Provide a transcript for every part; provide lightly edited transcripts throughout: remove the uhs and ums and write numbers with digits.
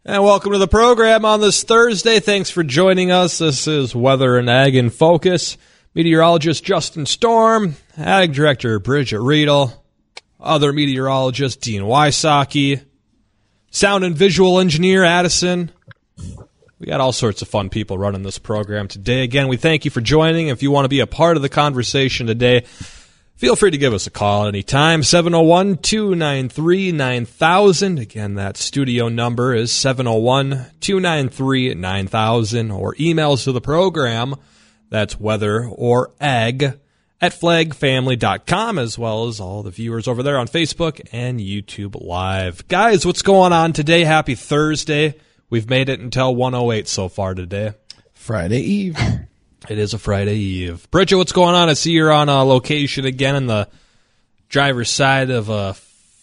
And welcome to the program on this Thursday. Thanks for joining us. This is Weather and Ag in Focus. Meteorologist Justin Storm, Ag Director Bridget Riedel, other meteorologist Dean Wysocki, sound and visual engineer Addison. We got all sorts of fun people running this program today. Again, we thank you for joining. If you want to be a part of the conversation today, feel free to give us a call anytime, 701-293-9000. Again, that studio number is 701-293-9000, or emails to the program. That's weather or ag at flagfamily.com, as well as all the viewers over there on Facebook and YouTube Live. Guys, what's going on today? Happy Thursday. We've made it until 1:08 so far today. Friday Eve. It is a Friday Eve. Bridget, what's going on? I see you're on a location again in the driver's side of a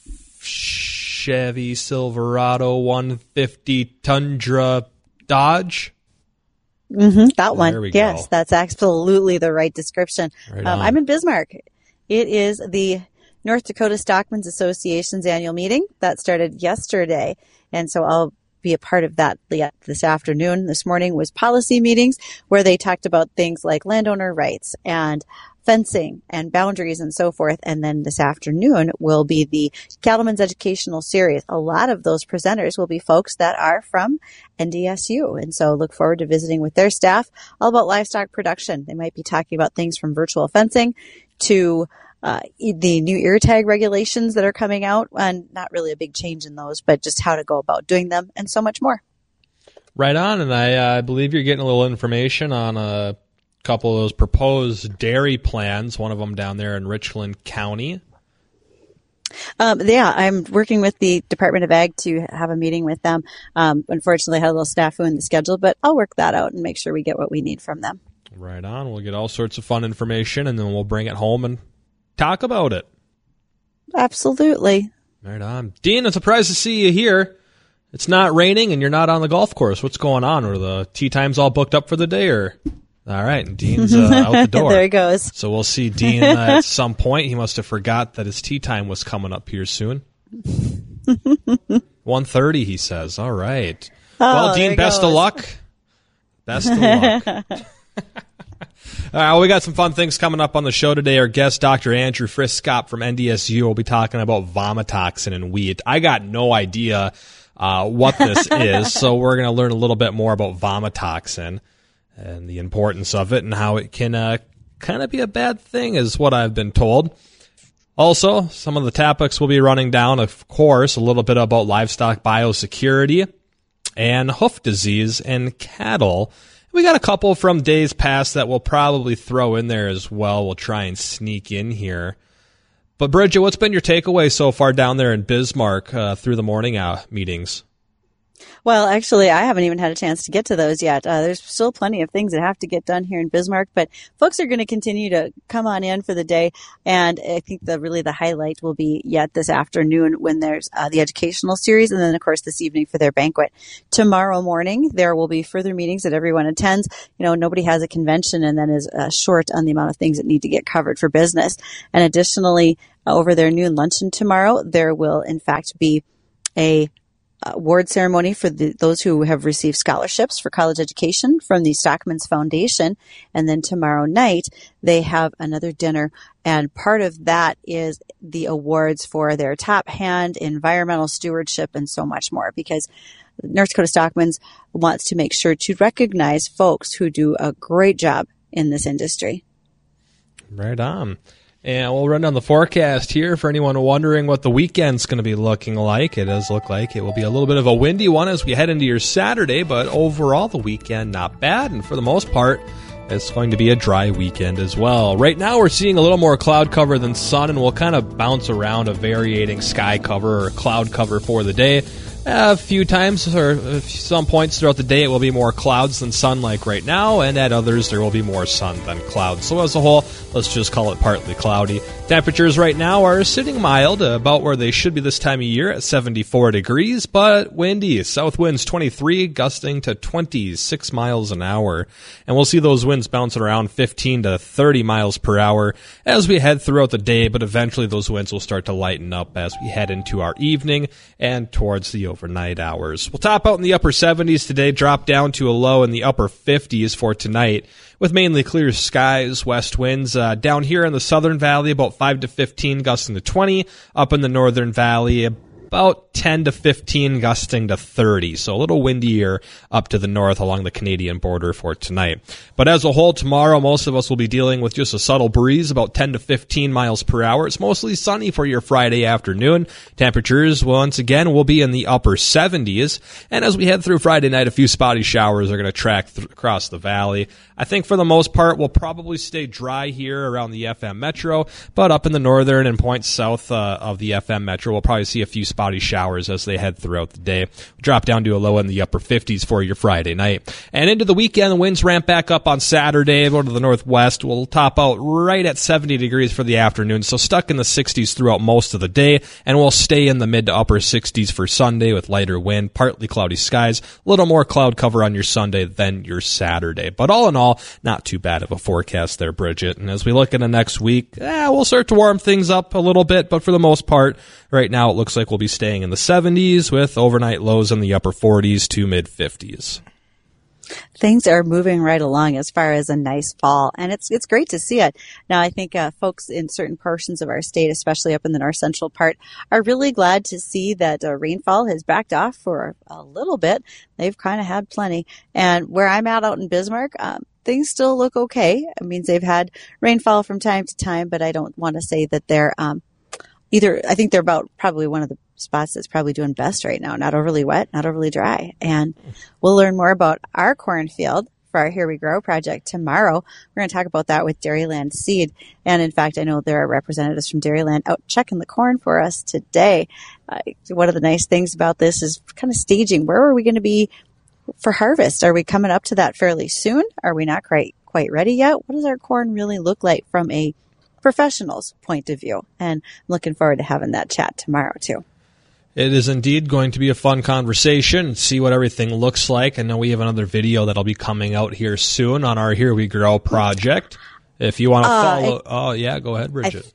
Chevy Silverado 150 Tundra Dodge. That one. Yes, that's absolutely the right description. I'm in Bismarck. It is the North Dakota Stockmen's Association's annual meeting that started yesterday. And so I'll be a part of that this afternoon. This morning was policy meetings where they talked about things like landowner rights and fencing and boundaries and so forth. And then this afternoon will be the Cattlemen's Educational Series. A lot of those presenters will be folks that are from NDSU. And so look forward to visiting with their staff all about livestock production. They might be talking about things from virtual fencing to the new ear tag regulations that are coming out, and not really a big change in those, but just how to go about doing them and so much more. Right on. And I believe you're getting a little information on a couple of those proposed dairy plans, one of them down there in Richland County. I'm working with the Department of Ag to have a meeting with them. Unfortunately, I had a little snafu in the schedule, but I'll work that out and make sure we get what we need from them. Right on. We'll get all sorts of fun information, and then we'll bring it home and talk about it. Absolutely. Right on. Dean, I'm surprised to see you here. It's not raining and you're not on the golf course. What's going on? Are the tee times all booked up for the day? Or all right, and Dean's out the door. There he goes. So we'll see Dean at some point. He must have forgot that his tee time was coming up here soon. 1:30, he says. All right. Well, Dean, best of luck. Best of luck. All right, well, we got some fun things coming up on the show today. Our guest, Dr. Andrew Friskop from NDSU, will be talking about vomitoxin in wheat. I got no idea what this is, so we're going to learn a little bit more about vomitoxin and the importance of it and how it can kind of be a bad thing, is what I've been told. Also, some of the topics we'll be running down, of course, a little bit about livestock biosecurity and hoof disease in cattle. We got a couple from days past that we'll probably throw in there as well. We'll try and sneak in here. But Bridget, what's been your takeaway so far down there in Bismarck through the morning meetings? Well, actually, I haven't even had a chance to get to those yet. There's still plenty of things that have to get done here in Bismarck, but folks are going to continue to come on in for the day. And I think the highlight will be yet this afternoon when there's the educational series, and then, of course, this evening for their banquet. Tomorrow morning, there will be further meetings that everyone attends. You know, nobody has a convention and then is short on the amount of things that need to get covered for business. And additionally, over their noon luncheon tomorrow, there will, in fact, be a award ceremony for those who have received scholarships for college education from the Stockmen's Foundation. And then tomorrow night, they have another dinner. And part of that is the awards for their top hand, environmental stewardship, and so much more, because North Dakota Stockmen's wants to make sure to recognize folks who do a great job in this industry. Right on. And we'll run down the forecast here for anyone wondering what the weekend's going to be looking like. It does look like it will be a little bit of a windy one as we head into your Saturday, but overall the weekend not bad. And for the most part, it's going to be a dry weekend as well. Right now we're seeing a little more cloud cover than sun, and we'll kind of bounce around a varying sky cover or cloud cover for the day. A few times or some points throughout the day, it will be more clouds than sun like right now, and at others, there will be more sun than clouds. So as a whole, let's just call it partly cloudy. Temperatures right now are sitting mild, about where they should be this time of year at 74 degrees, but windy. South winds 23, gusting to 26 miles an hour. And we'll see those winds bouncing around 15 to 30 miles per hour as we head throughout the day, but eventually those winds will start to lighten up as we head into our evening and towards the overnight hours. We'll top out in the upper 70s today, drop down to a low in the upper 50s for tonight, with mainly clear skies, west winds. Down here in the Southern Valley, about 5 to 15, gusting to 20. Up in the Northern Valley, about 10 to 15, gusting to 30. So a little windier up to the north along the Canadian border for tonight. But as a whole, tomorrow, most of us will be dealing with just a subtle breeze, about 10 to 15 miles per hour. It's mostly sunny for your Friday afternoon. Temperatures, once again, will be in the upper 70s. And as we head through Friday night, a few spotty showers are going to track across the valley. I think for the most part, we'll probably stay dry here around the FM Metro, but up in the northern and points south of the FM Metro, we'll probably see a few spotty showers as they head throughout the day. We'll drop down to a low in the upper 50s for your Friday night. And into the weekend, the winds ramp back up on Saturday, go to the northwest. We'll top out right at 70 degrees for the afternoon, so stuck in the 60s throughout most of the day, and we'll stay in the mid to upper 60s for Sunday with lighter wind, partly cloudy skies, a little more cloud cover on your Sunday than your Saturday. But all in all, not too bad of a forecast there, Bridget. And as we look into next week, we'll start to warm things up a little bit, but for the most part, right now it looks like we'll be staying in the 70s with overnight lows in the upper 40s to mid 50s. Things are moving right along as far as a nice fall, and it's great to see it. Now, I think folks in certain portions of our state, especially up in the north central part, are really glad to see that rainfall has backed off for a little bit. They've kind of had plenty. And where I'm at out in Bismarck, things still look okay. It means they've had rainfall from time to time, but I don't want to say that they're either. I think they're about probably one of the spots that's probably doing best right now. Not overly wet, not overly dry. And we'll learn more about our cornfield for our Here We Grow project tomorrow. We're going to talk about that with Dairyland Seed. And in fact, I know there are representatives from Dairyland out checking the corn for us today. One of the nice things about this is kind of staging. Where are we going to be for harvest? Are we coming up to that fairly soon? Are we not quite ready yet? What does our corn really look like from a professional's point of view? And I'm looking forward to having that chat tomorrow too. It is indeed going to be a fun conversation, see what everything looks like. I know we have another video that'll be coming out here soon on our Here We Grow project. If you want to follow... go ahead, Bridget.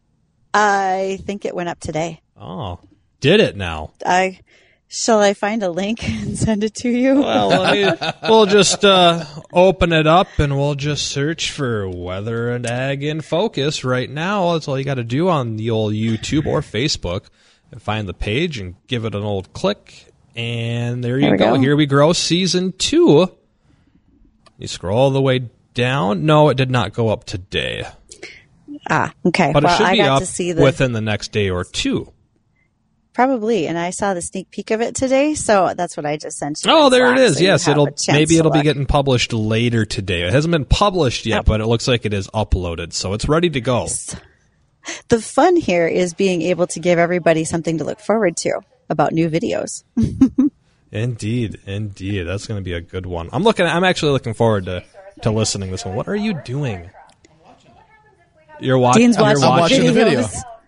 I think it went up today. Oh, did it now? Shall I find a link and send it to you? Well, we'll just open it up and we'll just search for Weather and Ag in Focus right now. That's all you got to do on the old YouTube or Facebook. Find the page and give it an old click, and there you go. Here We Grow Season 2. You scroll all the way down. No, it did not go up today. Okay. But it should be up within the next day or two. Probably, and I saw the sneak peek of it today, so that's what I just sent you. Oh, there it is. So yes, it'll be getting published later today. It hasn't been published yet, but it looks like it is uploaded, so it's ready to go. The fun here is being able to give everybody something to look forward to about new videos. Indeed. That's going to be a good one. I'm actually looking forward to listening to this one. What are you doing? You're watching. Dean's watching, I'm watching the video.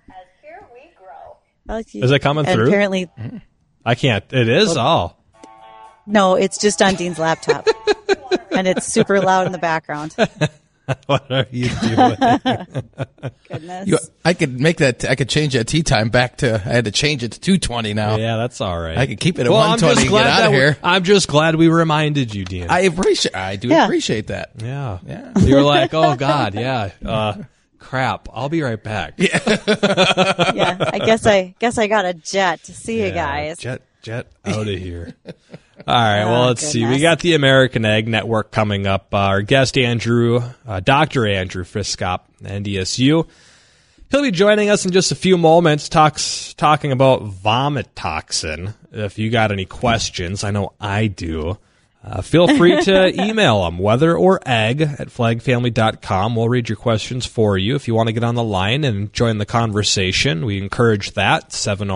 Is it coming through? Apparently, I can't. It is. No, it's just on Dean's laptop, and it's super loud in the background. What are you doing? Goodness. I could make that. I could change that tea time back to. I had to change it to 2:20 now. Yeah, that's all right. I could keep it at 1:20 and get out of here. I'm just glad we reminded you, Dean. I appreciate that. Yeah. You were like, oh God, yeah. Crap. I'll be right back. Yeah. I guess I got a jet to see you guys. Jet out of here. All right, well, let's see. We got the American Ag Network coming up. Our guest, Dr. Andrew Friskop, NDSU. He'll be joining us in just a few moments, talking about vomit toxin. If you got any questions, I know I do. Feel free to email him, weatherorag@flagfamily.com. We'll read your questions for you. If you want to get on the line and join the conversation, we encourage that,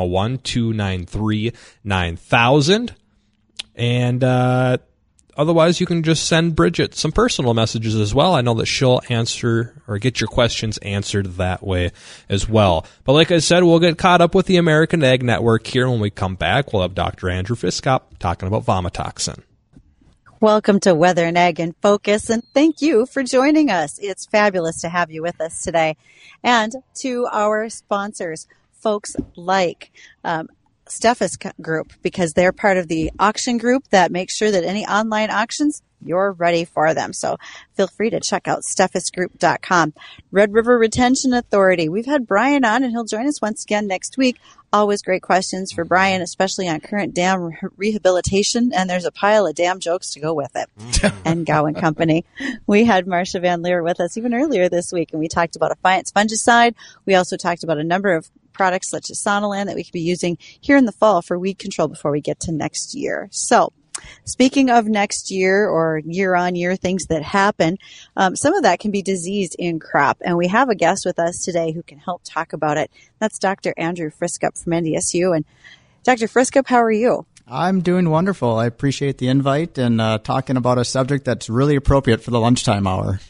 701-293-9000. And otherwise, you can just send Bridget some personal messages as well. I know that she'll answer or get your questions answered that way as well. But like I said, we'll get caught up with the American Ag Network here. When we come back, we'll have Dr. Andrew Friskop talking about vomitoxin. Welcome to Weather and Ag in Focus, and thank you for joining us. It's fabulous to have you with us today. And to our sponsors, folks like Steffes Group, because they're part of the auction group that makes sure that any online auctions, you're ready for them. So feel free to check out steffesgroup.com. Red River Retention Authority. We've had Brian on, and he'll join us once again next week. Always great questions for Brian, especially on current dam rehabilitation. And there's a pile of dam jokes to go with it. And Gowan Company. We had Marcia Van Leer with us even earlier this week, and we talked about Affiance fungicide. We also talked about a number of products such as Sonalan that we could be using here in the fall for weed control before we get to next year. So, speaking of next year or year-on-year things that happen, some of that can be diseased in crop. And we have a guest with us today who can help talk about it. That's Dr. Andrew Friskup from NDSU. And Dr. Friskup, how are you? I'm doing wonderful. I appreciate the invite and talking about a subject that's really appropriate for the lunchtime hour.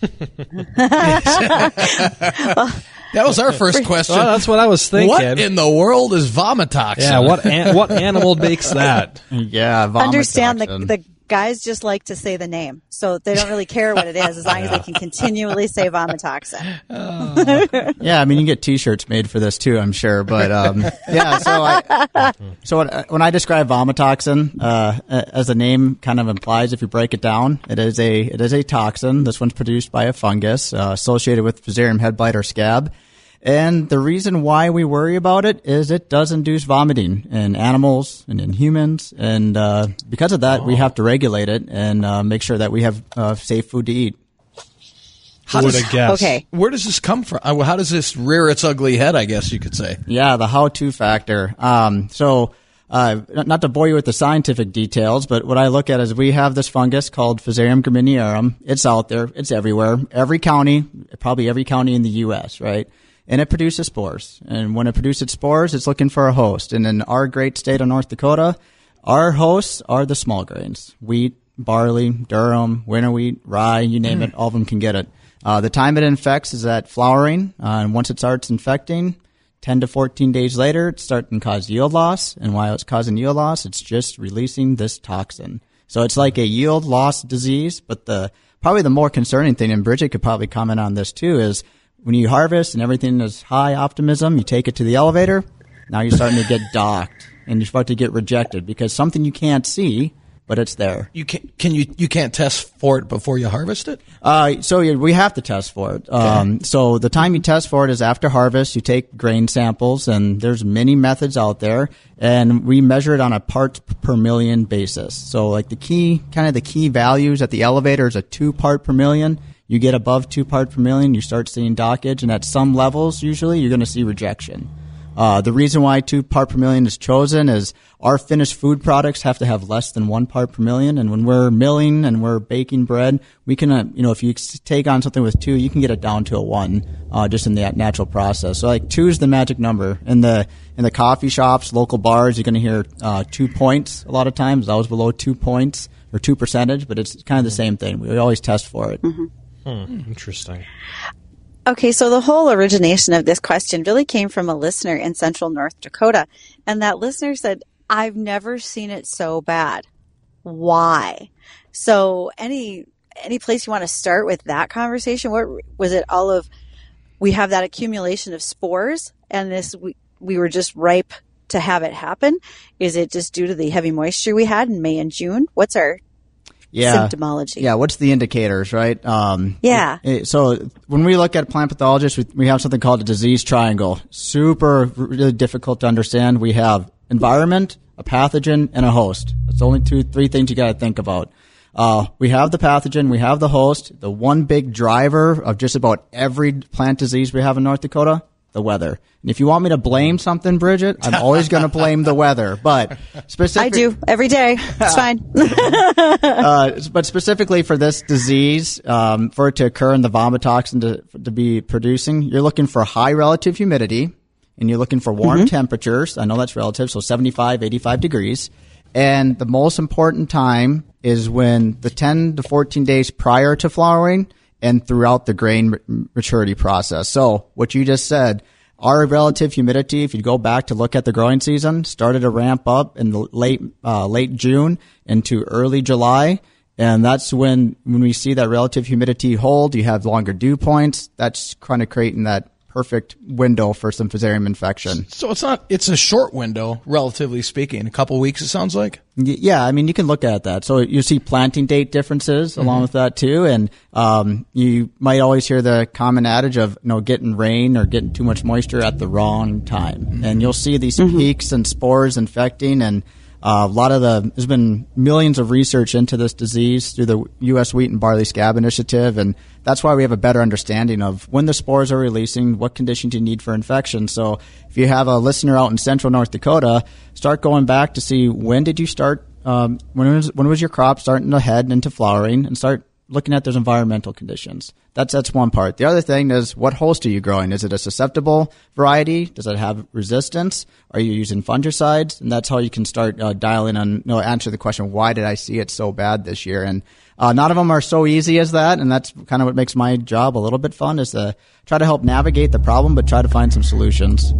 That was our first question. Well, that's what I was thinking. What in the world is vomitoxin? Yeah, what animal makes that? Yeah, Understand vomitoxin. the guys just like to say the name, so they don't really care what it is as long as they can continually say vomitoxin. Yeah, I mean, you can get T-shirts made for this too, I'm sure. But yeah, when I describe vomitoxin, as the name kind of implies, if you break it down, it is a toxin. This one's produced by a fungus associated with Fusarium head blight or scab. And the reason why we worry about it is it does induce vomiting in animals and in humans. And because of that, we have to regulate it and make sure that we have safe food to eat. Who would have guessed? Okay. Where does this come from? How does this rear its ugly head, I guess you could say? Yeah, the how-to factor. Not to bore you with the scientific details, but what I look at is we have this fungus called Fusarium graminearum. It's out there. It's everywhere. Probably every county in the U.S., right? And it produces spores. And when it produces spores, it's looking for a host. And in our great state of North Dakota, our hosts are the small grains. Wheat, barley, durum, winter wheat, rye, you name it, all of them can get it. The time it infects is at flowering. And once it starts infecting, 10 to 14 days later, it's starting to cause yield loss. And while it's causing yield loss, it's just releasing this toxin. So it's like a yield loss disease. But probably the more concerning thing, and Bridget could probably comment on this too, is when you harvest and everything is high optimism, you take it to the elevator, now you're starting to get docked and you're about to get rejected because something you can't see, but it's there. You can't test for it before you harvest it? We have to test for it. Okay. So the time you test for it is after harvest. You take grain samples, and there's many methods out there, and we measure it on a parts per million basis. So like the key values at the elevator is a 2 part per million. You get above 2 parts per million, you start seeing dockage, and at some levels, usually, you're going to see rejection. The reason why 2 parts per million is chosen is our finished food products have to have less than 1 part per million, and when we're milling and we're baking bread, we can, if you take on something with 2, you can get it down to a 1, just in the natural process. So like 2 is the magic number. In the coffee shops, local bars, you're going to hear 2 points a lot of times. It's always below 2 points or 2%, but it's kind of the same thing. We always test for it. Mm-hmm. Interesting. Okay, so the whole origination of this question really came from a listener in central North Dakota. And that listener said, I've never seen it so bad. Why? So any place you want to start with that conversation? What was it? We have that accumulation of spores and we were just ripe to have it happen. Is it just due to the heavy moisture we had in May and June? What's our symptomology? Yeah, what's the indicators, right? So when we look at plant pathologists, we have something called a disease triangle. Really difficult to understand. We have environment, a pathogen, and a host. That's only 3 things you got to think about. We have the pathogen, we have the host. The one big driver of just about every plant disease we have in North Dakota, the weather. And if you want me to blame something, Bridget, I'm always going to blame the weather. But I do every day. It's fine. But specifically for this disease, for it to occur and the vomitoxin to be producing, you're looking for high relative humidity and you're looking for warm temperatures. I know that's relative, so 75, 85 degrees. And the most important time is when the 10 to 14 days prior to flowering and throughout the grain maturity process. So what you just said, our relative humidity, if you go back to look at the growing season, started to ramp up in the late June into early July. And that's when we see that relative humidity hold, you have longer dew points. That's kind of creating that perfect window for some Fusarium infection. So it's a short window, relatively speaking. A couple weeks, it sounds like. Yeah, I mean, you can look at that. So you see planting date differences along with that too. And you might always hear the common adage of, getting rain or getting too much moisture at the wrong time. And you'll see these peaks and spores infecting, and there's been millions of research into this disease through the U.S. Wheat and Barley Scab Initiative, and that's why we have a better understanding of when the spores are releasing, what conditions you need for infection. So if you have a listener out in central North Dakota, start going back to see when did you start, when was your crop starting to head into flowering, and start looking at those environmental conditions. That's one part. The other thing is, what host are you growing? Is it a susceptible variety? Does it have resistance? Are you using fungicides? And that's how you can start dialing on, answer the question, why did I see it so bad this year? And none of them are so easy as that, and that's kind of what makes my job a little bit fun, is to try to help navigate the problem, but try to find some solutions.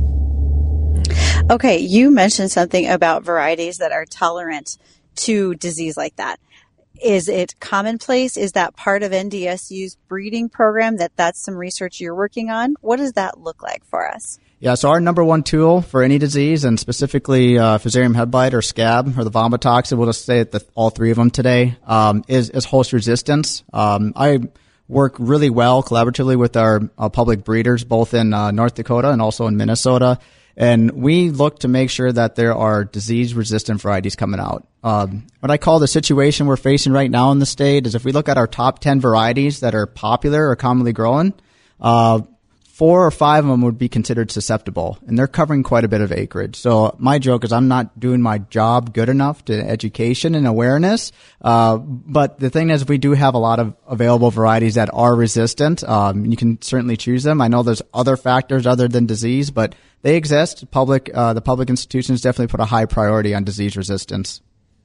Okay, you mentioned something about varieties that are tolerant to disease like that. Is it commonplace? Is that part of NDSU's breeding program, that's some research you're working on? What does that look like for us? Yeah, so our number one tool for any disease, and specifically Fusarium head blight or scab or the vomitoxin, we'll just say all three of them today, is host resistance. I work really well collaboratively with our public breeders, both in North Dakota and also in Minnesota. And we look to make sure that there are disease-resistant varieties coming out. What I call the situation we're facing right now in the state is, if we look at our top 10 varieties that are popular or commonly grown, 4 or 5 of them would be considered susceptible, and they're covering quite a bit of acreage. So my joke is, I'm not doing my job good enough to education and awareness. But the thing is, we do have a lot of available varieties that are resistant. You can certainly choose them. I know there's other factors other than disease, but they exist. The public institutions definitely put a high priority on disease resistance.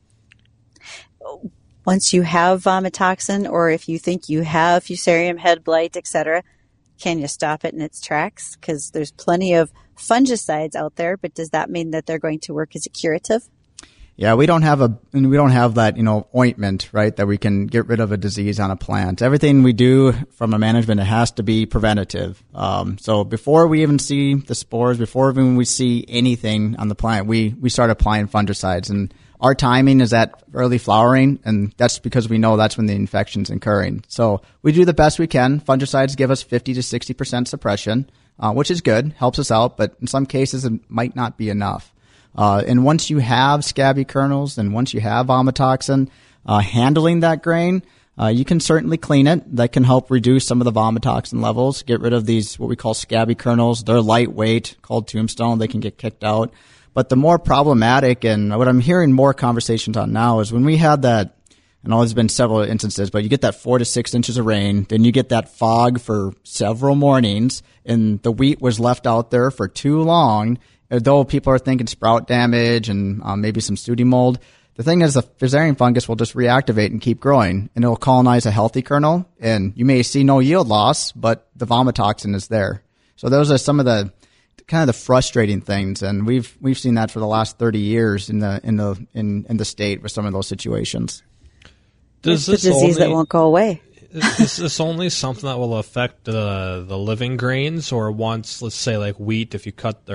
Once you have vomitoxin, or if you think you have Fusarium head blight, etc., can you stop it in its tracks? Because there's plenty of fungicides out there, but does that mean that they're going to work as a curative? Yeah, we don't have that, ointment, right, that we can get rid of a disease on a plant. Everything we do from a management, it has to be preventative. So before we even see the spores, before even we see anything on the plant, we start applying fungicides. And our timing is at early flowering, and that's because we know that's when the infection's occurring. So we do the best we can. Fungicides give us 50 to 60% suppression, which is good, helps us out, but in some cases it might not be enough. And once you have scabby kernels and once you have vomitoxin, handling that grain, you can certainly clean it. That can help reduce some of the vomitoxin levels, get rid of these, what we call scabby kernels. They're lightweight, called tombstone. They can get kicked out. But the more problematic, and what I'm hearing more conversations on now, is when we had that, and there's been several instances, but you get that 4 to 6 inches of rain, then you get that fog for several mornings, and the wheat was left out there for too long, though people are thinking sprout damage and maybe some sooty mold. The thing is, the Fusarium fungus will just reactivate and keep growing, and it'll colonize a healthy kernel, and you may see no yield loss, but the vomitoxin is there. So those are some of the kind of the frustrating things, and we've seen that for the last 30 years in the state with some of those situations. It's a disease that won't go away. Is this only something that will affect the living grains, or once, let's say, like wheat, if you cut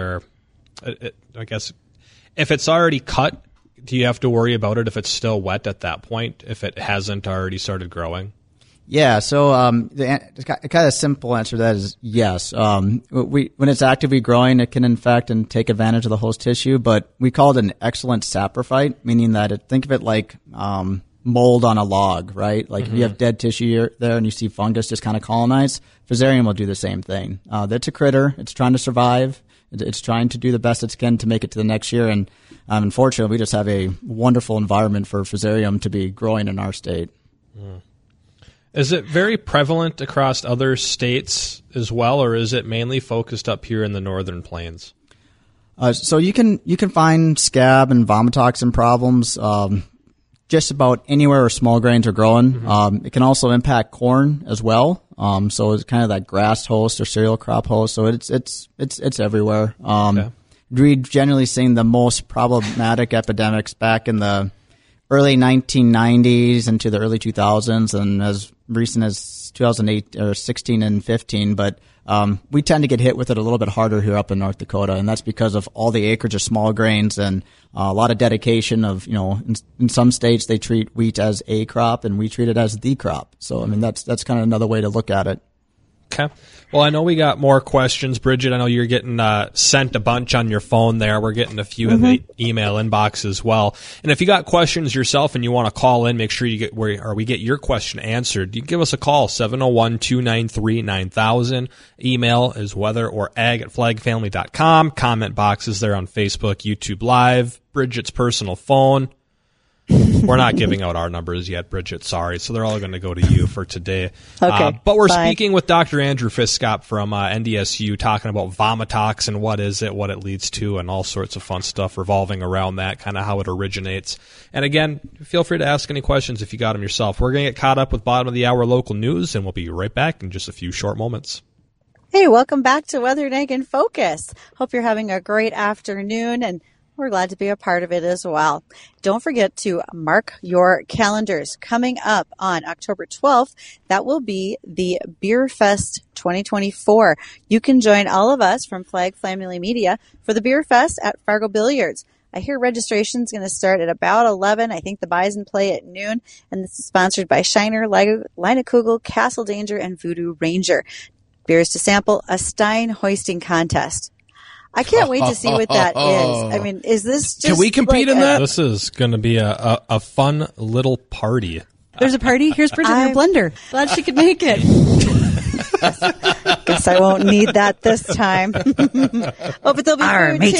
I guess if it's already cut, do you have to worry about it if it's still wet at that point, if it hasn't already started growing? Yeah, so the kind of simple answer to that is yes. When it's actively growing, it can infect and take advantage of the host tissue, but we call it an excellent saprophyte, meaning that think of it like mold on a log, right? Like if you have dead tissue there and you see fungus just kind of colonize, Fusarium will do the same thing. That's a critter. It's trying to survive. It's trying to do the best it can to make it to the next year, and unfortunately, we just have a wonderful environment for Fusarium to be growing in our state. Is it very prevalent across other states as well, or is it mainly focused up here in the northern plains? So you can find scab and vomitoxin problems just about anywhere where small grains are growing. It can also impact corn as well. So it's kind of that grass host or cereal crop host. So it's everywhere. Okay. We've generally seen the most problematic epidemics back in the early 1990s into the early 2000s, and as recent as 2008 or 16 and 15. But we tend to get hit with it a little bit harder here up in North Dakota, and that's because of all the acreage of small grains and a lot of dedication of, in some states they treat wheat as a crop and we treat it as the crop. So, I mean, that's kind of another way to look at it. Okay. Well, I know we got more questions. Bridget, I know you're getting sent a bunch on your phone there. We're getting a few in the email inbox as well. And if you got questions yourself and you want to call in, make sure you get we get your question answered. You give us a call, 701-293-9000. Email is weather.or ag@flagfamily.com. Comment boxes there on Facebook, YouTube Live, Bridget's personal phone. We're not giving out our numbers yet, Bridget. Sorry. So they're all going to go to you for today. Okay. But we're fine. speaking with Dr. Andrew Fiskop from NDSU, talking about vomitox and what is it, what it leads to, and all sorts of fun stuff revolving around that, kind of how it originates. And again, feel free to ask any questions if you got them yourself. We're going to get caught up with bottom of the hour local news, and we'll be right back in just a few short moments. Hey, welcome back to Weather Nag in Focus. Hope you're having a great afternoon, and we're glad to be a part of it as well. Don't forget to mark your calendars. Coming up on October 12th, that will be the Beer Fest 2024. You can join all of us from Flag Family Media for the Beer Fest at Fargo Billiards. I hear registration is going to start at about 11. I think the Bison play at noon, and this is sponsored by Shiner, Leinekugel, Castle Danger, and Voodoo Ranger. Beers to sample, a Stein hoisting contest. I can't wait to see what that is. I mean, is this just... Can we compete in that? This is going to be a fun little party. There's a party. Here's Bridget in her blender. Glad she could make it. Guess I won't need that this time. Oh, but there'll be food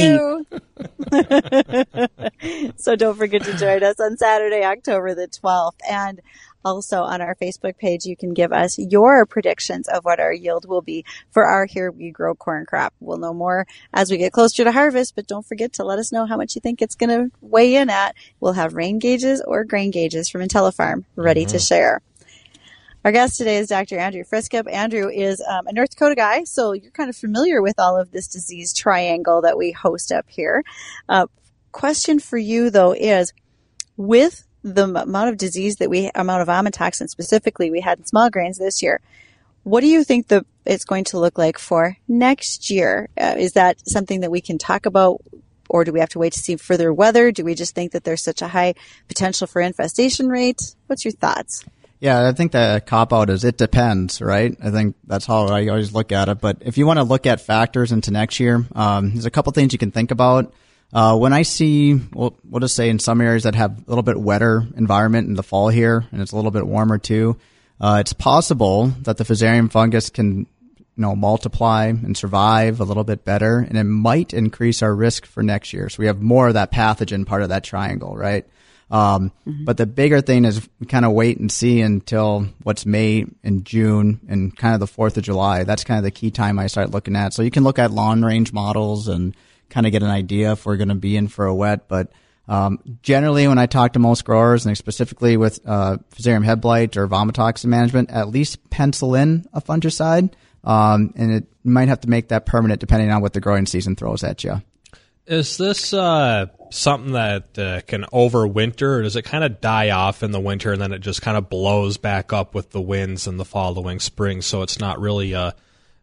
too. So don't forget to join us on Saturday, October the 12th. And also on our Facebook page, you can give us your predictions of what our yield will be for our Here We Grow corn crop. We'll know more as we get closer to harvest, but don't forget to let us know how much you think it's going to weigh in at. We'll have rain gauges or grain gauges from IntelliFarm ready to share. Our guest today is Dr. Andrew Fiskop. Andrew is a North Dakota guy, so you're kind of familiar with all of this disease triangle that we host up here. Question for you, though, is with the amount of disease amount of vomitoxin specifically we had in small grains this year, what do you think it's going to look like for next year? Is that something that we can talk about, or do we have to wait to see further weather? Do we just think that there's such a high potential for infestation rate? What's your thoughts? Yeah, I think the cop-out is it depends, right? I think that's how I always look at it. But if you want to look at factors into next year, there's a couple things you can think about. When I see, we'll just say in some areas that have a little bit wetter environment in the fall here, and it's a little bit warmer too, it's possible that the Fusarium fungus can, multiply and survive a little bit better, and it might increase our risk for next year. So we have more of that pathogen part of that triangle, right? But the bigger thing is we kind of wait and see until what's May and June and kind of the 4th of July. That's kind of the key time I start looking at. So you can look at long range models and kind of get an idea if we're going to be in for a wet. But generally, when I talk to most growers, and specifically with Fusarium head blight or vomitoxin management, at least pencil in a fungicide, and it might have to make that permanent depending on what the growing season throws at you. Is this something that can overwinter, or does it kind of die off in the winter and then it just kind of blows back up with the winds in the following spring? So it's not really as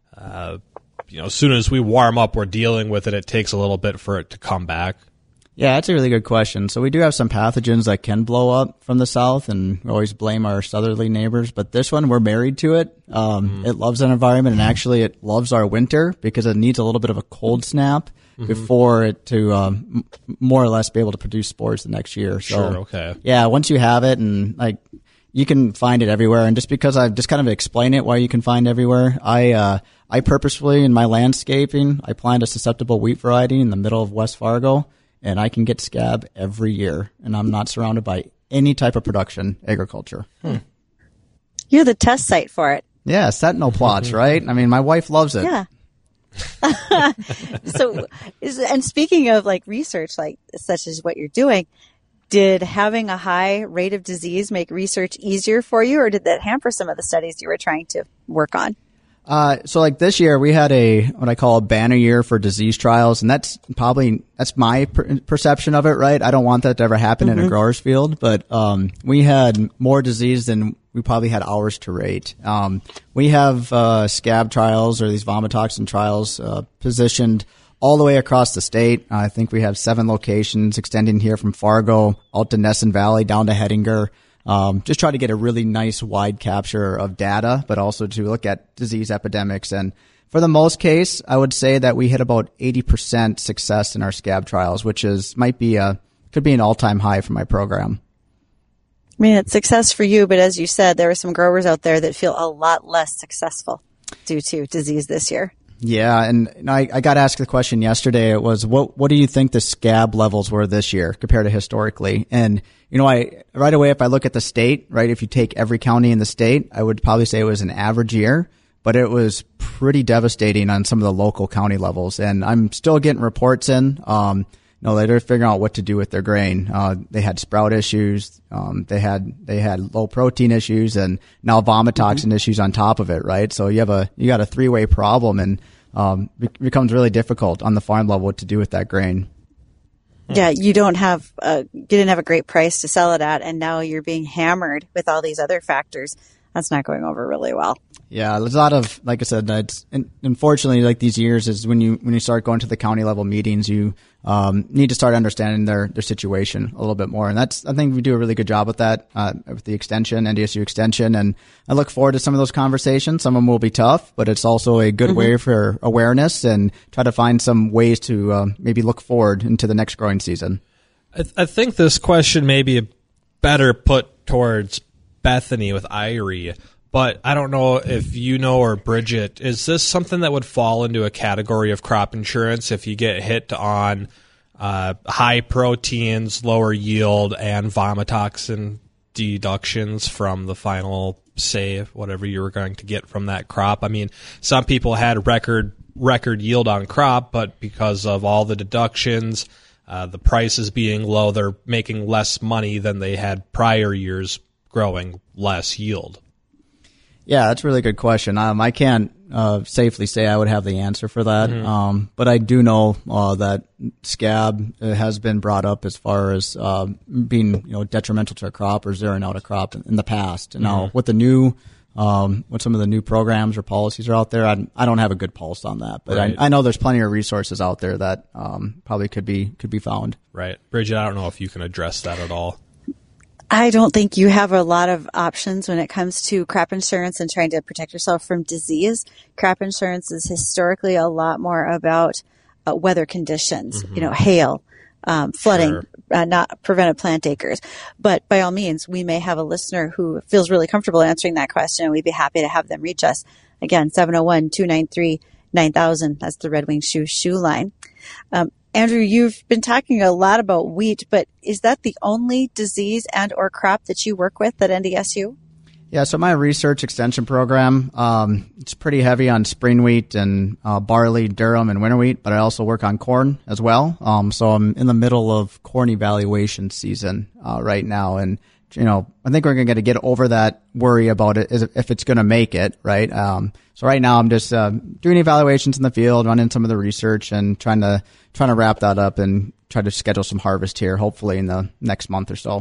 soon as we warm up, we're dealing with it. It takes a little bit for it to come back. Yeah, that's a really good question. So we do have some pathogens that can blow up from the south, and we always blame our southerly neighbors. But this one, we're married to it. It loves that environment, and actually it loves our winter because it needs a little bit of a cold snap before it to more or less be able to produce spores the next year. So, sure, okay. Yeah, once you have it, and you can find it everywhere. And just because I've just kind of explained it why you can find everywhere, I purposefully in my landscaping, I plant a susceptible wheat variety in the middle of West Fargo, and I can get scab every year, and I'm not surrounded by any type of production agriculture. You're the test site for it. Yeah, sentinel plots, right? I mean, my wife loves it. Yeah. And speaking of research, such as what you're doing, did having a high rate of disease make research easier for you, or did that hamper some of the studies you were trying to work on? So like this year we had what I call a banner year for disease trials, and that's my perception of it, right? I don't want that to ever happen in a grower's field, but we had more disease than we probably had hours to rate. We have scab trials or these vomitoxin trials positioned all the way across the state. I think we have 7 locations extending here from Fargo out to Nesson Valley down to Hettinger. Just try to get a really nice wide capture of data, but also to look at disease epidemics. And for the most case, I would say that we hit about 80% success in our scab trials, which could be an all-time high for my program. I mean, it's success for you, but as you said, there are some growers out there that feel a lot less successful due to disease this year. Yeah, and I got asked the question yesterday. It was, what do you think the scab levels were this year compared to historically? And, right away, if I look at the state, right, if you take every county in the state, I would probably say it was an average year, but it was pretty devastating on some of the local county levels. And I'm still getting reports in. They're figuring out what to do with their grain. They had sprout issues. They had low protein issues, and now vomitoxin issues on top of it, right? So you got a 3-way problem, and it becomes really difficult on the farm level what to do with that grain. Yeah, you didn't have a great price to sell it at, and now you're being hammered with all these other factors. That's not going over really well. Yeah, there's a lot of, like I said, unfortunately, like these years is when you start going to the county level meetings, you need to start understanding their situation a little bit more. And I think we do a really good job with that, with the extension, NDSU extension. And I look forward to some of those conversations. Some of them will be tough, but it's also a good way for awareness and try to find some ways to maybe look forward into the next growing season. I think this question may be better put towards Bethany with Irie, but I don't know if you know, or Bridget, is this something that would fall into a category of crop insurance if you get hit on high proteins, lower yield, and vomitoxin deductions from the final, say, whatever you were going to get from that crop? I mean, some people had record yield on crop, but because of all the deductions, the prices being low, they're making less money than they had prior years growing less yield. Yeah, that's a really good question. I can't safely say I would have the answer for that, but I do know that scab has been brought up as far as being detrimental to a crop or zeroing out a crop in the past. Now, with the new what some of the new programs or policies are out there, I don't have a good pulse on that, but right. I know there's plenty of resources out there that probably could be found. Right, Bridget, I don't know if you can address that at all. I don't think you have a lot of options when it comes to crop insurance and trying to protect yourself from disease. Crop insurance is historically a lot more about weather conditions, hail, flooding, not prevented plant acres. But by all means, we may have a listener who feels really comfortable answering that question, and we'd be happy to have them reach us. Again, 701-293-9000. That's the Red Wing shoe line. Andrew, you've been talking a lot about wheat, but is that the only disease and or crop that you work with at NDSU? Yeah, so my research extension program, it's pretty heavy on spring wheat and barley, durum, and winter wheat, but I also work on corn as well. So I'm in the middle of corn evaluation season right now, and I think we're going to get over that worry about it if it's going to make it, right? So right now I'm just doing evaluations in the field, running some of the research, and trying to wrap that up and try to schedule some harvest here, hopefully in the next month or so.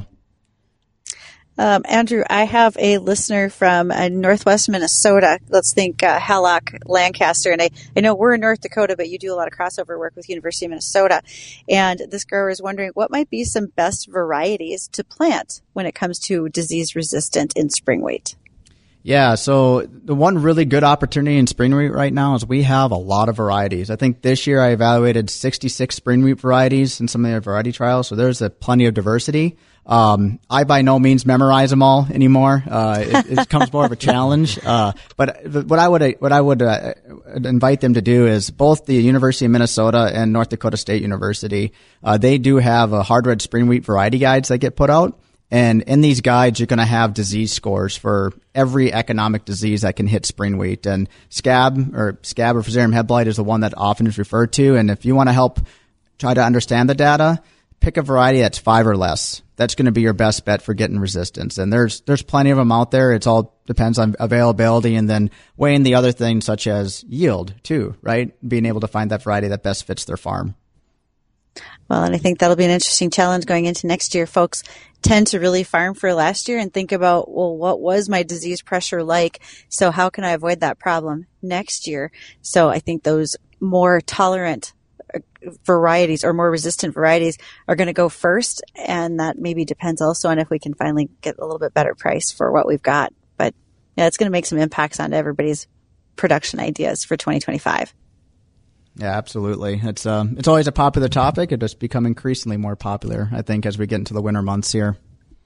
Andrew, I have a listener from Northwest Minnesota. Let's think Hallock, Lancaster. And I know we're in North Dakota, but you do a lot of crossover work with University of Minnesota. And this grower is wondering what might be some best varieties to plant when it comes to disease resistant in spring wheat. Yeah, so the one really good opportunity in spring wheat right now is we have a lot of varieties. I think this year I evaluated 66 spring wheat varieties in some of their variety trials, so there's plenty of diversity. I by no means memorize them all anymore. It becomes more of a challenge. But what I would invite them to do is both the University of Minnesota and North Dakota State University, they do have a hard red spring wheat variety guides that get put out. And in these guides, you're going to have disease scores for every economic disease that can hit spring wheat. And scab or Fusarium head blight is the one that often is referred to. And if you want to help try to understand the data, pick a variety that's 5 or less. That's going to be your best bet for getting resistance. And there's plenty of them out there. It's all depends on availability and then weighing the other things such as yield too, right? Being able to find that variety that best fits their farm. Well, and I think that'll be an interesting challenge going into next year. Folks tend to really farm for last year and think about, well, what was my disease pressure like? So how can I avoid that problem next year? So I think those more tolerant varieties or more resistant varieties are going to go first. And that maybe depends also on if we can finally get a little bit better price for what we've got. But yeah, it's going to make some impacts on everybody's production ideas for 2025. Yeah, absolutely. It's always a popular topic. It just become increasingly more popular, I think, as we get into the winter months here.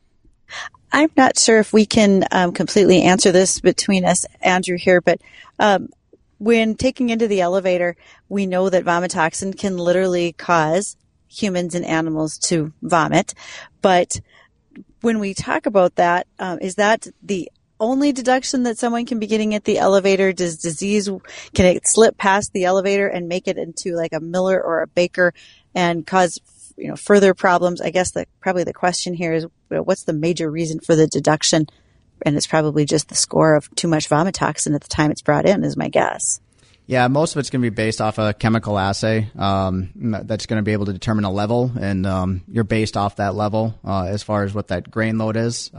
I'm not sure if we can completely answer this between us, Andrew, here, but when taking into the elevator, we know that vomitoxin can literally cause humans and animals to vomit. But when we talk about that, is that the only deduction that someone can be getting at the elevator? Does disease, can it slip past the elevator and make it into like a Miller or a Baker and cause, further problems? I guess probably the question here is, what's the major reason for the deduction? And it's probably just the score of too much vomitoxin at the time it's brought in, is my guess. Yeah, most of it's going to be based off a chemical assay that's going to be able to determine a level, and you're based off that level as far as what that grain load is.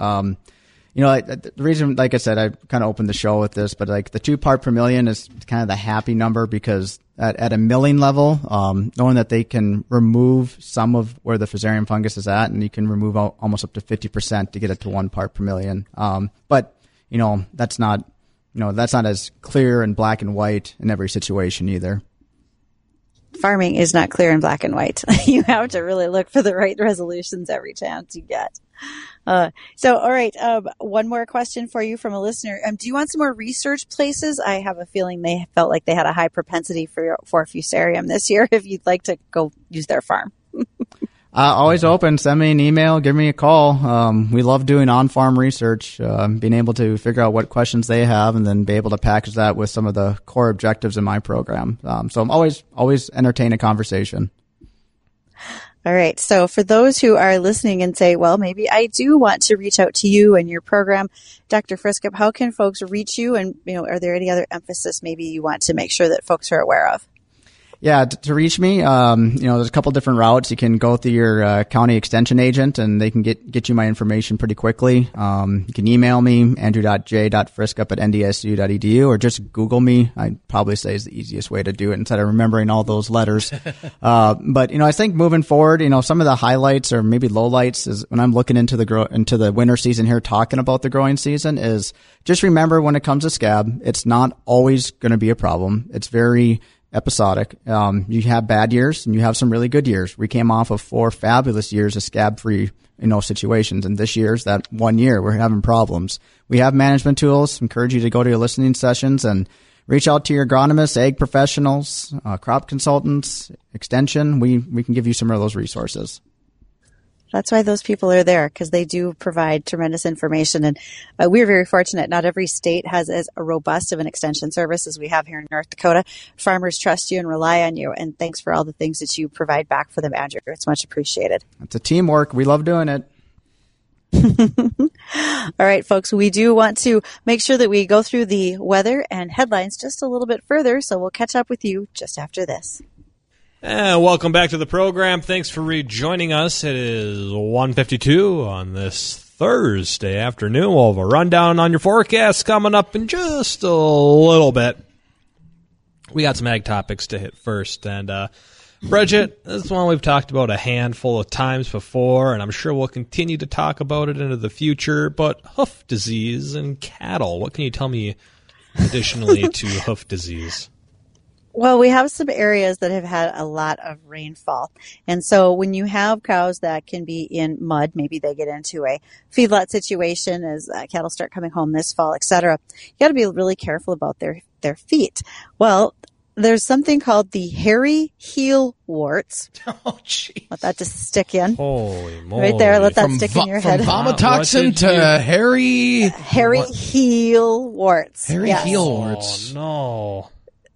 The reason, like I said, I kind of opened the show with this, but like the 2 part per million is kind of the happy number because at a milling level, knowing that they can remove some of where the Fusarium fungus is at, and you can remove almost up to 50% to get it to 1 part per million. But that's not as clear and black and white in every situation either. Farming is not clear in black and white. You have to really look for the right resolutions every chance you get. So, all right. One more question for you from a listener. Do you want some more research places? I have a feeling they felt like they had a high propensity for Fusarium this year. If you'd like to go use their farm. Always open. Send me an email. Give me a call. We love doing on-farm research, being able to figure out what questions they have and then be able to package that with some of the core objectives in my program. So I'm always entertain a conversation. All right. So for those who are listening and say, well, maybe I do want to reach out to you and your program, Dr. Friskup, how can folks reach you? And, are there any other emphasis maybe you want to make sure that folks are aware of? Yeah, to reach me, there's a couple different routes. You can go through your county extension agent, and they can get you my information pretty quickly. You can email me, andrew.j.friskup@ndsu.edu, or just Google me. I'd probably say is the easiest way to do it instead of remembering all those letters. But I think moving forward, some of the highlights or maybe lowlights is when I'm looking into the winter season here, talking about the growing season, is just remember when it comes to scab, it's not always going to be a problem. It's very episodic. You have bad years and you have some really good years. We came off of 4 fabulous years of scab-free, situations. And this year's that 1 year we're having problems. We have management tools. Encourage you to go to your listening sessions and reach out to your agronomists, ag professionals, crop consultants, extension. We can give you some of those resources. That's why those people are there, because they do provide tremendous information. And we're very fortunate. Not every state has as robust of an extension service as we have here in North Dakota. Farmers trust you and rely on you. And thanks for all the things that you provide back for them, Andrew. It's much appreciated. It's a teamwork. We love doing it. All right, folks, we do want to make sure that we go through the weather and headlines just a little bit further. So we'll catch up with you just after this. And welcome back to the program. Thanks for rejoining us. It is 1:52 on this Thursday afternoon. We'll have a rundown on your forecast coming up in just a little bit. We got some ag topics to hit first. And Bridget, this is one we've talked about a handful of times before, and I'm sure we'll continue to talk about it into the future. But hoof disease in cattle. What can you tell me additionally to hoof disease? Well, we have some areas that have had a lot of rainfall. And so when you have cows that can be in mud, maybe they get into a feedlot situation as cattle start coming home this fall, et cetera. You got to be really careful about their feet. Well, there's something called the hairy heel warts. Oh, jeez. Let that just stick in. Holy moly. Right there. Let that stick in your head. From vomitoxin to hairy heel warts. Hairy heel warts. Oh, no.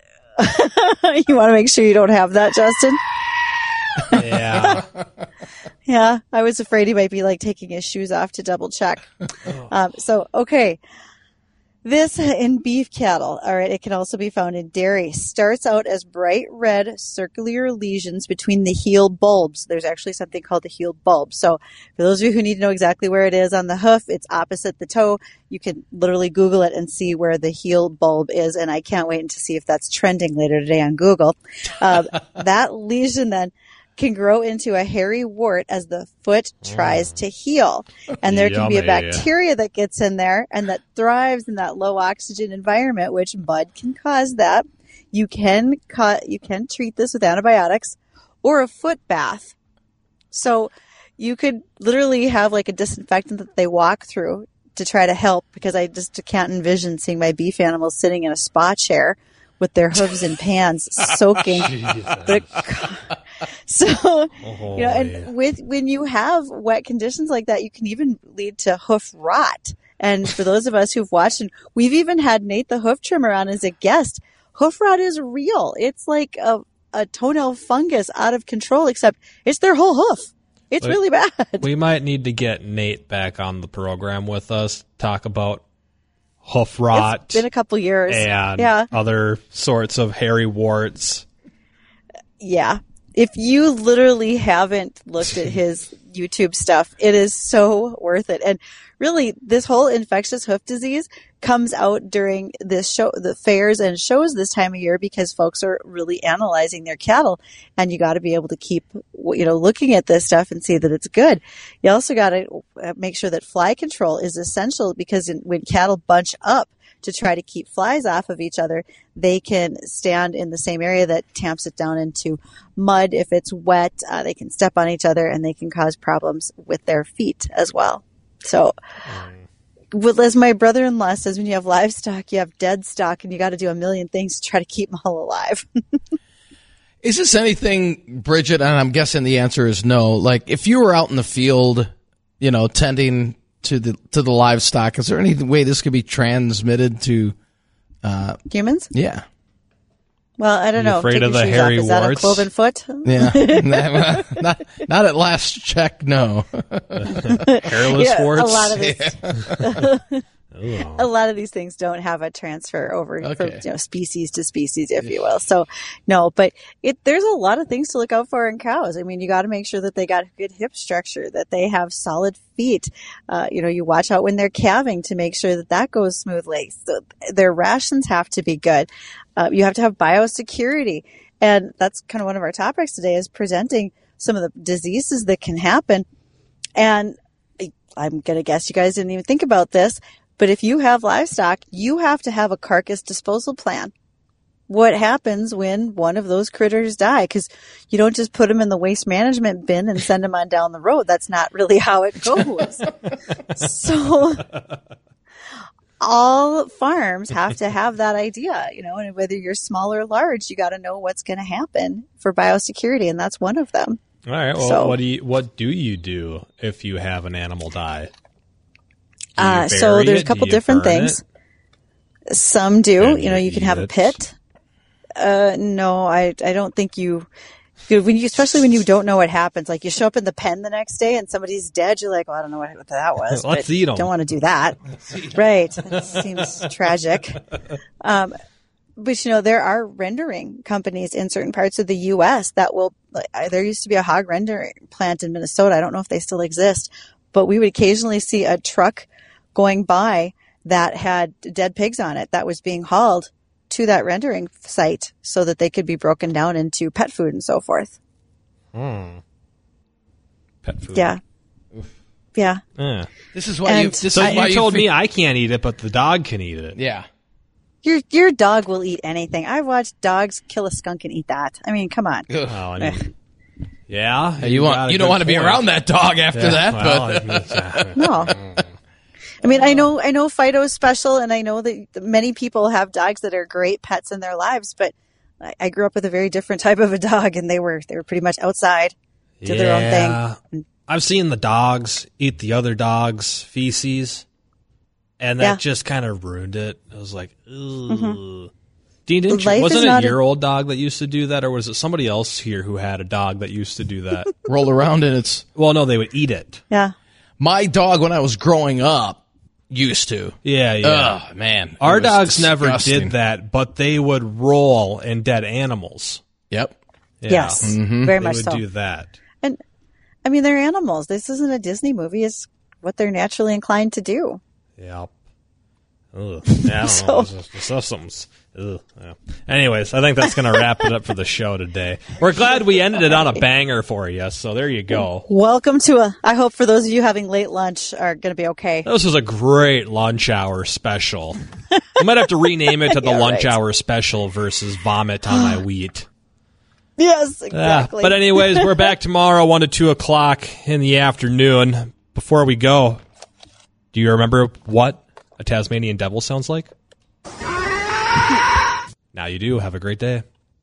You want to make sure you don't have that, Justin? Yeah. Yeah, I was afraid he might be like taking his shoes off to double check. Okay. This in beef cattle, all right, it can also be found in dairy, starts out as bright red circular lesions between the heel bulbs. There's actually something called the heel bulb. So for those of you who need to know exactly where it is on the hoof, it's opposite the toe. You can literally Google it and see where the heel bulb is, and I can't wait to see if that's trending later today on Google. That lesion then can grow into a hairy wart as the foot tries to heal. And there can be a bacteria that gets in there and that thrives in that low oxygen environment, which mud can cause that. You can treat this with antibiotics or a foot bath. So you could literally have like a disinfectant that they walk through to try to help, because I just can't envision seeing my beef animals sitting in a spa chair with their hooves and pans soaking. So, and when you have wet conditions like that, you can even lead to hoof rot. And for those of us who've watched, and we've even had Nate the hoof trimmer on as a guest, hoof rot is real. It's like a toenail fungus out of control, except it's their whole hoof. It's really bad. We might need to get Nate back on the program with us, talk about hoof rot. It's been a couple years. And other sorts of hairy warts. Yeah. If you literally haven't looked at his YouTube stuff, it is so worth it. And really, this whole infectious hoof disease comes out during this show, the fairs and shows this time of year, because folks are really analyzing their cattle, and you got to be able to keep, looking at this stuff and see that it's good. You also got to make sure that fly control is essential, because when cattle bunch up to try to keep flies off of each other, they can stand in the same area that tamps it down into mud. If it's wet, they can step on each other, and they can cause problems with their feet as well. So, as my brother-in-law says, when you have livestock, you have dead stock, and you got to do a million things to try to keep them all alive. Is this anything, Bridget, and I'm guessing the answer is no, like if you were out in the field, tending to the livestock, is there any way this could be transmitted to humans? Yeah. Well, I don't know. Afraid Take of your the shoes hairy off. Is that warts? a cloven foot? Yeah. not at last check, no. Hairless warts? A lot of this. A lot of these things don't have a transfer over from species to species, if you will. So, no, but there's a lot of things to look out for in cows. I mean, you got to make sure that they got good hip structure, that they have solid feet. You watch out when they're calving to make sure that goes smoothly. So their rations have to be good. You have to have biosecurity. And that's kind of one of our topics today, is presenting some of the diseases that can happen. And I'm going to guess you guys didn't even think about this, but if you have livestock, you have to have a carcass disposal plan. What happens when one of those critters die? Because you don't just put them in the waste management bin and send them on down the road. That's not really how it goes. So all farms have to have that idea, and whether you're small or large, you got to know what's going to happen for biosecurity, and that's one of them. All right. Well, what do you do if you have an animal die? So there's a couple different things. Some do. You can have a pit. No, I don't think especially when you don't know what happens. Like you show up in the pen the next day and somebody's dead, you're like, well, I don't know what that was. Let's eat them. Don't want to do that. Right. That seems tragic. But there are rendering companies in certain parts of the U.S. that will. There used to be a hog rendering plant in Minnesota. I don't know if they still exist, but we would occasionally see a truck going by that had dead pigs on it that was being hauled to that rendering site so that they could be broken down into pet food and so forth. Pet food. Yeah. Oof. Yeah. This is why you told me I can't eat it, but the dog can eat it. Yeah. Your dog will eat anything. I've watched dogs kill a skunk and eat that. I mean, come on. Yeah. You don't want to be around that dog after that. No. I mean, I know Fido's special, and I know that many people have dogs that are great pets in their lives, but I grew up with a very different type of a dog, and they were pretty much outside, did their own thing. I've seen the dogs eat the other dog's feces, and that just kind of ruined it. I was like, ooh. Dean, didn't you, Life is wasn't it not your old dog that used to do that, or was it somebody else here who had a dog that used to do that? Roll around and it's... Well, no, they would eat it. Yeah. My dog, when I was growing up, used to. Yeah. Oh, man. Our It was dogs never disgusting. did that, but they would roll in dead animals. Yep. Yeah. Yes. Very They much would so. do that. And I mean, they're animals. This isn't a Disney movie. It's what they're naturally inclined to do. Yep. Ugh. Yeah, I don't know. It's just something's. Ugh. Yeah. Anyways, I think that's going to wrap it up for the show today. We're glad we ended it on a banger for you, so there you go. Welcome to I hope for those of you having late lunch are going to be okay. This was a great lunch hour special. I might have to rename it to the Yeah, lunch right. hour special versus vomit on my wheat. Yes, exactly. But anyways, we're back tomorrow, 1 to 2 o'clock in the afternoon. Before we go, do you remember what a Tasmanian devil sounds like? Now you do. Have a great day.